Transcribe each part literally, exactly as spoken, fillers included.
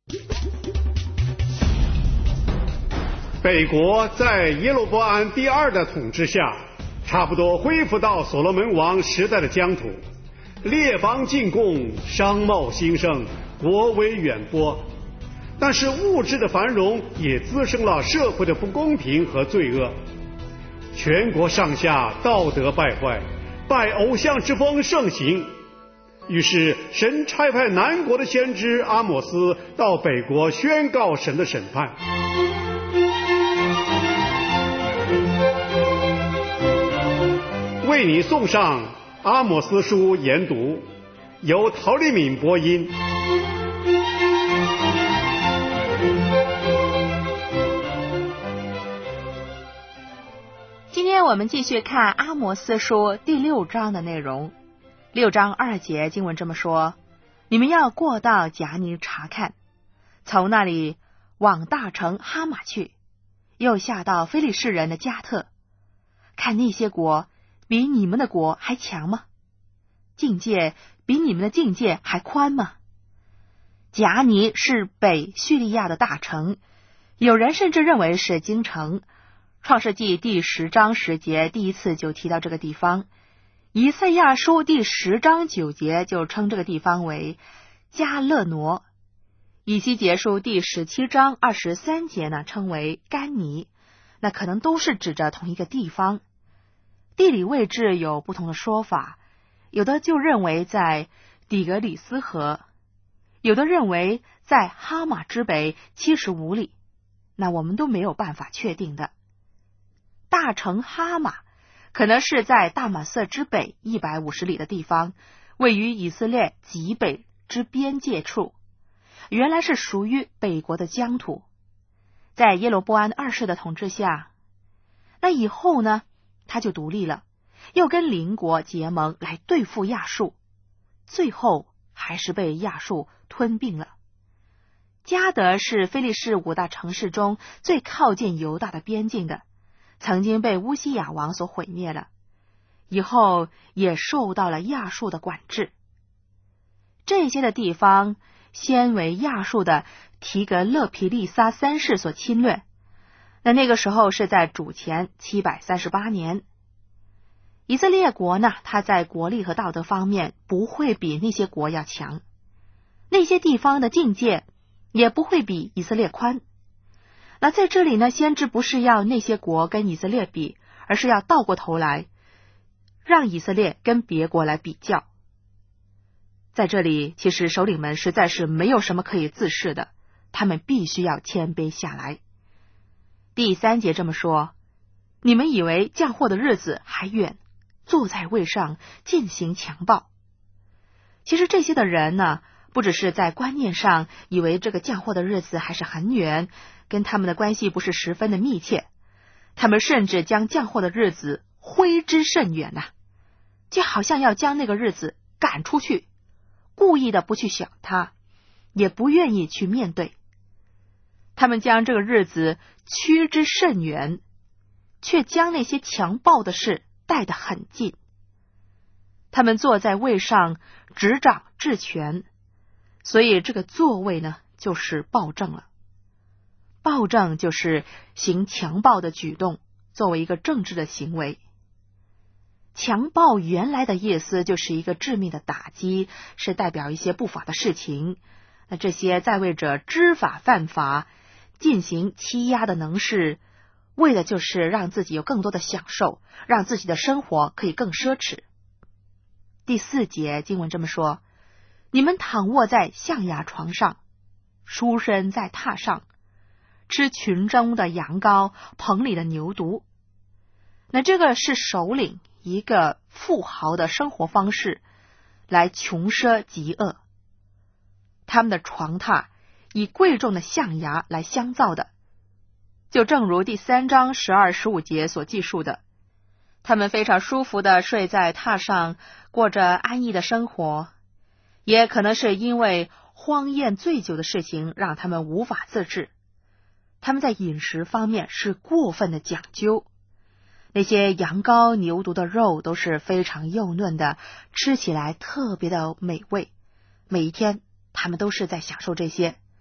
北国在耶罗波安第二的统治下，差不多恢复到所罗门王时代的疆土，列邦进贡，商贸兴盛，国威远播。但是物质的繁荣也滋生了社会的不公平和罪恶，全国上下道德败坏，拜偶像之风盛行。于是神差派南国的先知阿摩斯到北国宣告神的审判。为你送上阿摩斯书研读，由陶丽敏播音。 今天我们继续看阿摩斯书第六章的内容。六章二节经文这么说：你们要过到贾尼查看，从那里往大城哈马去，又下到非利士人的加特，看那些国比你们的国还强吗？境界比你们的境界还宽吗？贾尼是北叙利亚的大城，有人甚至认为是京城。创世纪第十章十节第一次就提到这个地方，以赛亚书第十章九节就称这个地方为加勒挪，以西结书第十七章二十三节呢称为甘尼，那可能都是指着同一个地方。地理位置有不同的说法，有的就认为在底格里斯河，有的认为在哈马之北七十五里，那我们都没有办法确定的。大城哈马可能是在大马色之北一百五十里的地方，位于以色列极北之边界处，原来是属于北国的疆土。在耶罗波安二世的统治下，那以后呢他就独立了，又跟邻国结盟来对付亚述，最后还是被亚述吞并了。迦得是非利士五大城市中最靠近犹大的边境的，曾经被乌西雅王所毁灭了，以后也受到了亚述的管制。这些的地方先为亚述的提格勒皮利撒三世所侵略，那那个时候是在主前七百三十八年。以色列国呢，它在国力和道德方面不会比那些国要强，那些地方的境界也不会比以色列宽。那在这里呢，先知不是要那些国跟以色列比，而是要倒过头来让以色列跟别国来比较。在这里其实首领们实在是没有什么可以自恃的，他们必须要谦卑下来。第三节这么说：你们以为降祸的日子还远，坐在位上进行强暴。其实这些的人呢，不只是在观念上以为这个降祸的日子还是很远，跟他们的关系不是十分的密切，他们甚至将降祸的日子挥之甚远呐、啊，就好像要将那个日子赶出去，故意的不去想它，也不愿意去面对。他们将这个日子驱之甚远，却将那些强暴的事带得很近。他们坐在位上执掌治权，所以这个座位呢就是暴政了。暴政就是行强暴的举动，作为一个政治的行为。强暴原来的意思就是一个致命的打击，是代表一些不法的事情。那这些在位者知法犯法，进行欺压的能事，为的就是让自己有更多的享受，让自己的生活可以更奢侈。第四节经文这么说：你们躺卧在象牙床上，书身在榻上，吃群中的羊羔，棚里的牛犊。那这个是首领一个富豪的生活方式，来穷奢极恶。他们的床榻以贵重的象牙来相造的，就正如第三章十二十五节所记述的，他们非常舒服的睡在榻上，过着安逸的生活。也可能是因为荒宴醉酒的事情让他们无法自制，他们在饮食方面是过分的讲究。那些羊羔牛犊的肉都是非常幼嫩的，吃起来特别的美味，每一天他们都是在享受这些。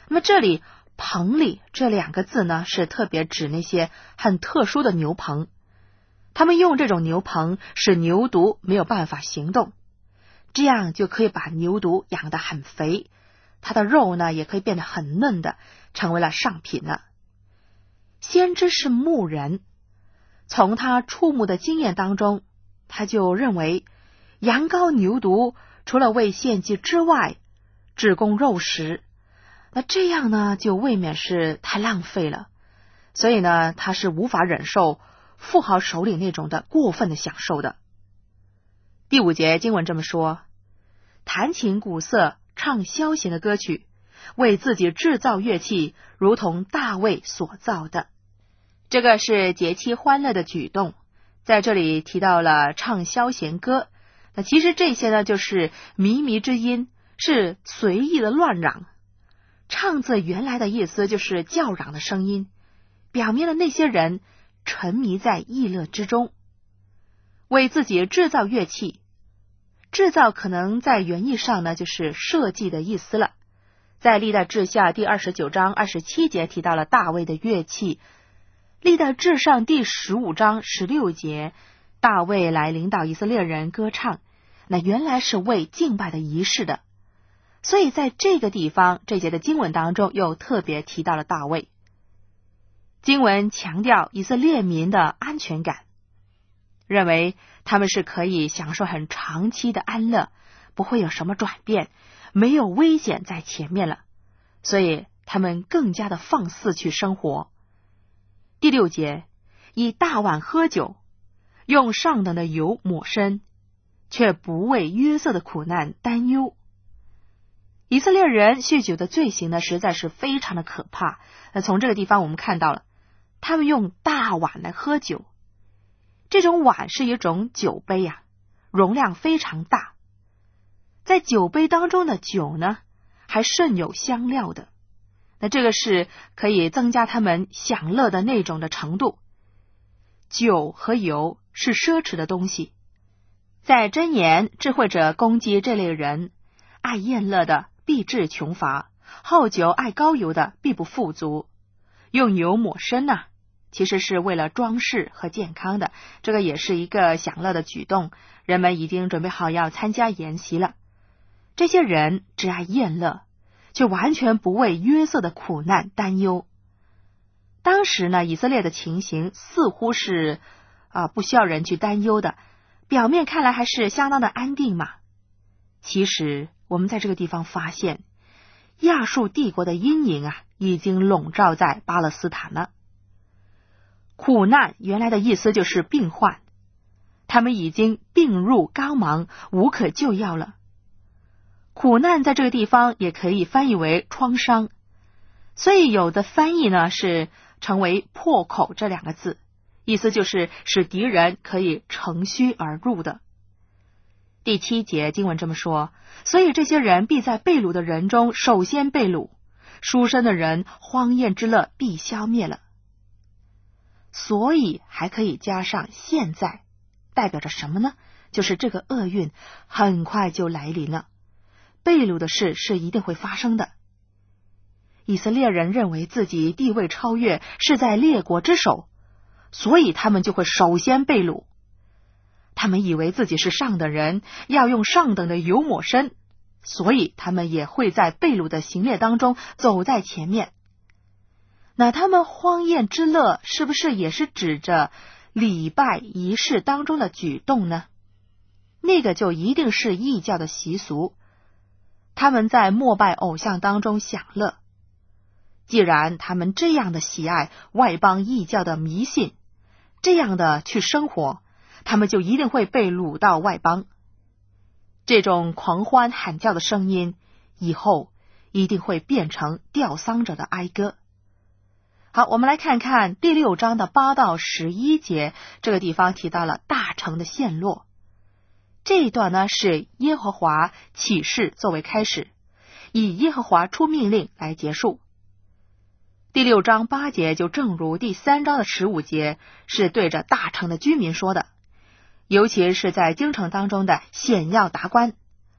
那么这里棚里这两个字呢，是特别指那些很特殊的牛棚。他们用这种牛棚使牛犊没有办法行动，这样就可以把牛犊养得很肥，它的肉呢也可以变得很嫩的，成为了上品了。先知是牧人，从他触目的经验当中，他就认为羊羔牛犊除了为献祭之外，只供肉食，那这样呢就未免是太浪费了，所以呢他是无法忍受富豪首领那种的过分的享受的。第五节经文这么说，弹琴鼓瑟唱消弦的歌曲，为自己制造乐器，如同大卫所造的。这个是节期欢乐的举动，在这里提到了唱消弦歌，那其实这些呢就是靡靡之音，是随意的乱嚷。唱字原来的意思就是叫嚷的声音，表明了那些人沉迷在逸乐之中。为自己制造乐器，制造可能在原意上呢就是设计的意思了。在历代志下第二十九章二十七节提到了大卫的乐器，历代志上第十五章十六节大卫来领导以色列人歌唱，那原来是为敬拜的仪式的。所以在这个地方，这节的经文当中又特别提到了大卫。经文强调以色列民的安全感，认为他们是可以享受很长期的安乐，不会有什么转变，没有危险在前面了，所以他们更加的放肆去生活。第六节，以大碗喝酒，用上等的油抹身，却不为约瑟的苦难担忧。以色列人酗酒的罪行呢，实在是非常的可怕。那从这个地方我们看到了，他们用大碗来喝酒，这种碗是一种酒杯啊，容量非常大。在酒杯当中的酒呢，还甚有香料的。那这个是可以增加他们享乐的那种的程度。酒和油是奢侈的东西。在箴言，智慧者攻击这类人，爱宴乐的必致穷乏，好酒爱高油的必不富足。用油抹身啊，其实是为了装饰和健康的，这个也是一个享乐的举动。人们已经准备好要参加筵席了。这些人只爱宴乐，却完全不为约瑟的苦难担忧。当时呢，以色列的情形似乎是啊不需要人去担忧的，表面看来还是相当的安定嘛。其实我们在这个地方发现，亚述帝国的阴影啊，已经笼罩在巴勒斯坦了。苦难原来的意思就是病患，他们已经病入膏肓，无可救药了。苦难在这个地方也可以翻译为创伤，所以有的翻译呢是成为破口这两个字，意思就是使敌人可以乘虚而入的。第七节经文这么说，所以这些人必在被掳的人中首先被掳，书生的人荒宴之乐必消灭了。所以还可以加上现在，代表着什么呢？就是这个厄运很快就来临了，被掳的事是一定会发生的。以色列人认为自己地位超越，是在列国之首，所以他们就会首先被掳。他们以为自己是上等人，要用上等的油抹身，所以他们也会在被掳的行列当中走在前面。那他们荒宴之乐是不是也是指着礼拜仪式当中的举动呢？那个就一定是异教的习俗，他们在膜拜偶像当中享乐。既然他们这样的喜爱外邦异教的迷信，这样的去生活，他们就一定会被掳到外邦。这种狂欢喊叫的声音，以后一定会变成吊丧者的哀歌。好，我们来看看第六章的八到十一节，这个地方提到了大城的陷落。这一段呢是耶和华启示作为开始，以耶和华出命令来结束。第六章八节就正如第三章的十五节是对着大城的居民说的，尤其是在京城当中的显要达官。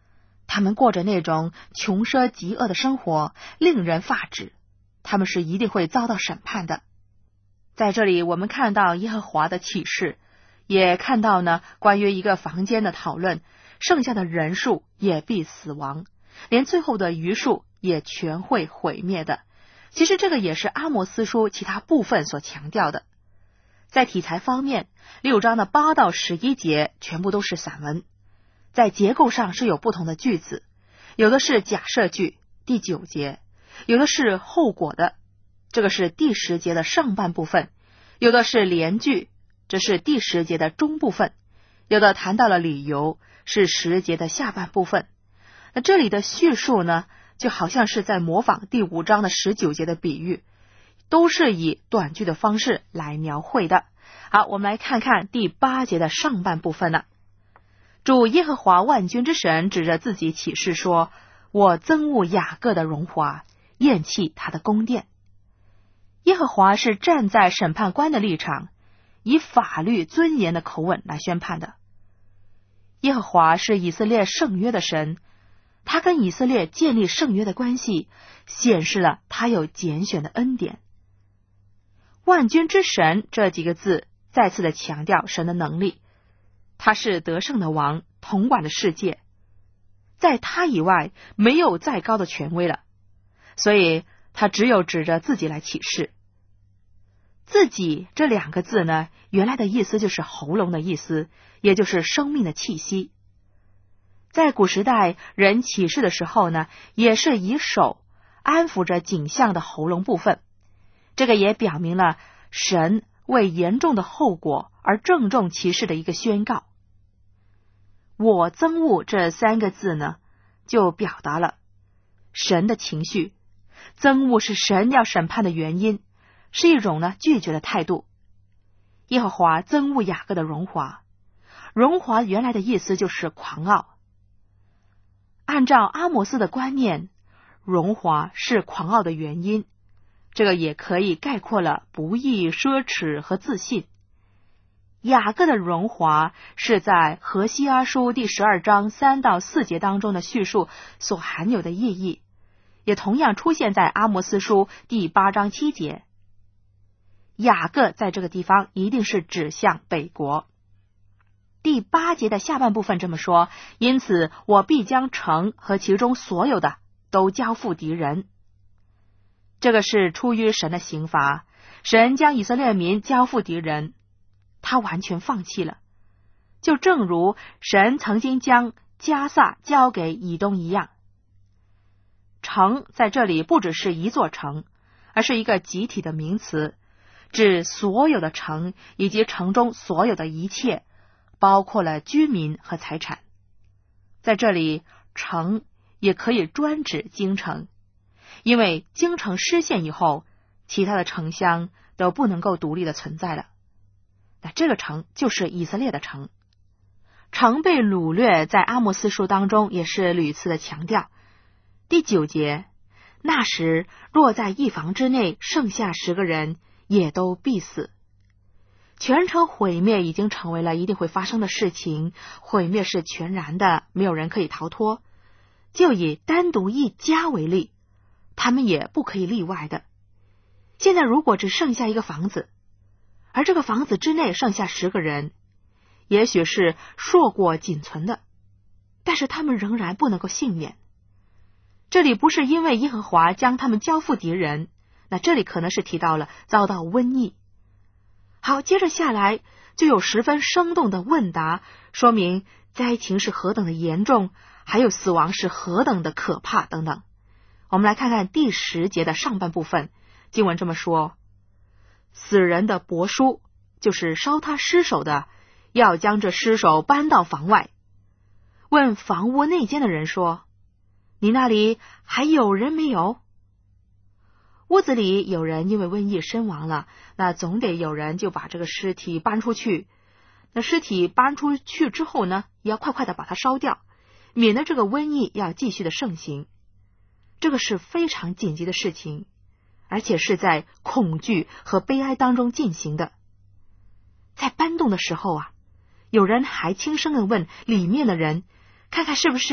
他们过着那种穷奢极恶的生活，令人发指，他们是一定会遭到审判的。在这里我们看到耶和华的启示，也看到呢关于一个房间的讨论，剩下的人数也必死亡，连最后的余数也全会毁灭的。其实这个也是阿摩斯书其他部分所强调的。在题材方面，六章的八到十一节全部都是散文，在结构上是有不同的句子，有的是假设句，第九节，有的是后果的，这个是第十节的上半部分，有的是连句，这是第十节的中部分，有的谈到了理由，是十节的下半部分。那这里的叙述呢，就好像是在模仿第五章的十九节的比喻，都是以短句的方式来描绘的。好，我们来看看第八节的上半部分了。主耶和华万军之神指着自己起誓说，我憎恶雅各的荣华，厌弃他的宫殿。耶和华是站在审判官的立场，以法律尊严的口吻来宣判的。耶和华是以色列圣约的神，他跟以色列建立圣约的关系，显示了他有拣选的恩典。万军之神这几个字再次的强调神的能力，他是得胜的王，统管的世界，在他以外没有再高的权威了，所以他只有指着自己来启示。自己这两个字呢，原来的意思就是喉咙的意思，也就是生命的气息。在古时代，人起誓的时候呢，也是以手安抚着颈项的喉咙部分，这个也表明了神为严重的后果而郑重其事的一个宣告。我憎恶这三个字呢，就表达了神的情绪，憎恶是神要审判的原因，是一种呢拒绝的态度。耶和华憎恶雅各的荣华，荣华原来的意思就是狂傲。按照阿摩斯的观念，荣华是狂傲的原因，这个也可以概括了不义、奢侈和自信。雅各的荣华是在何西阿书第十二章三到四节当中的叙述所含有的意义，也同样出现在阿摩斯书第八章七节。雅各在这个地方一定是指向北国。第八节的下半部分这么说，因此我必将城和其中所有的都交付敌人。这个是出于神的刑罚，神将以色列民交付敌人，他完全放弃了，就正如神曾经将迦萨交给以东一样。城在这里不只是一座城，而是一个集体的名词，指所有的城以及城中所有的一切，包括了居民和财产。在这里，城也可以专指京城，因为京城失陷以后，其他的城乡都不能够独立的存在了。那这个城就是以色列的城。城被掳掠在阿摩斯书当中也是屡次的强调。第九节，那时若在一房之内剩下十个人，也都必死。全城毁灭已经成为了一定会发生的事情，毁灭是全然的，没有人可以逃脱。就以单独一家为例，他们也不可以例外的。现在如果只剩下一个房子，而这个房子之内剩下十个人，也许是硕果仅存的，但是他们仍然不能够幸免。这里不是因为耶和华将他们交付敌人，那这里可能是提到了遭到瘟疫。好，接着下来就有十分生动的问答，说明灾情是何等的严重，还有死亡是何等的可怕等等。我们来看看第十节的上半部分，经文这么说：死人的帛书，就是烧他尸首的，要将这尸首搬到房外，问房屋内间的人说，你那里还有人没有？屋子里有人因为瘟疫身亡了，那总得有人就把这个尸体搬出去。那尸体搬出去之后呢，也要快快的把它烧掉，免得这个瘟疫要继续的盛行。这个是非常紧急的事情，而且是在恐惧和悲哀当中进行的。在搬动的时候啊，有人还轻声的问里面的人，看看是不是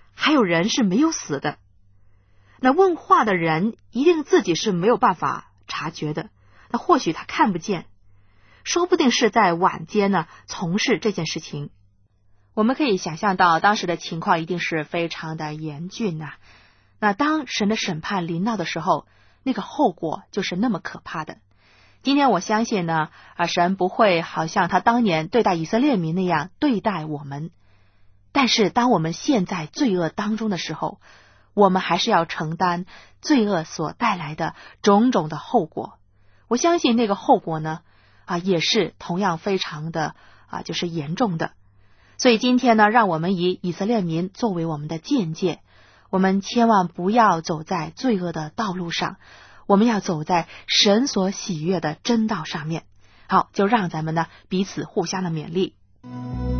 还有人是没有死的。那问话的人一定自己是没有办法察觉的，那或许他看不见，说不定是在晚间呢从事这件事情。我们可以想象到当时的情况一定是非常的严峻呐、啊。那当神的审判临到的时候，那个后果就是那么可怕的。今天我相信呢，啊，神不会好像他当年对待以色列民那样对待我们。但是当我们陷在罪恶当中的时候，我们还是要承担罪恶所带来的种种的后果。我相信那个后果呢，啊，也是同样非常的啊，就是严重的。所以今天呢，让我们以以色列民作为我们的鉴戒，我们千万不要走在罪恶的道路上，我们要走在神所喜悦的真道上面。好，就让咱们呢彼此互相的勉励。